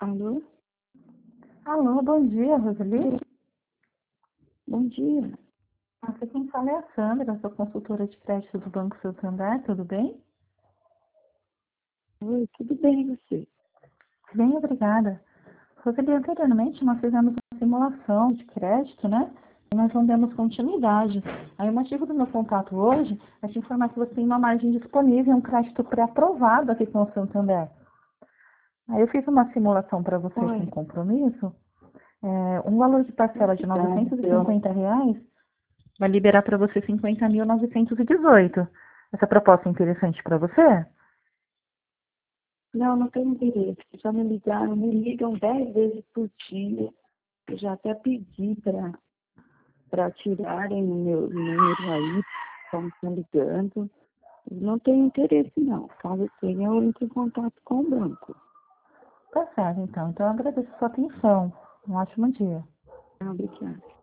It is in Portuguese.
Alô? Alô, bom dia, Roseli. Bom dia. Aqui quem fala é a Sandra, sou consultora de crédito do Banco Santander, tudo bem? Oi, tudo bem e você? Bem, obrigada. Roseli, anteriormente nós fizemos uma simulação de crédito, né? E nós não demos continuidade. Aí o motivo do meu contato hoje é te informar que você tem uma margem disponível, um crédito pré-aprovado aqui com o Santander. Aí eu fiz uma simulação para você sem Oi, compromisso. Um valor de parcela de R$ verdade. 950 reais vai liberar para você 50.918. Essa proposta é interessante para você? Não tenho interesse. Já me ligaram, me ligam 10 vezes por dia. Eu já até pedi para tirarem o meu número aí, estão me ligando. Eu não tenho interesse, não. Caso tenha, eu entro em contato com o banco. Tá certo, então. Então eu agradeço a sua atenção. Um ótimo dia. Obrigada.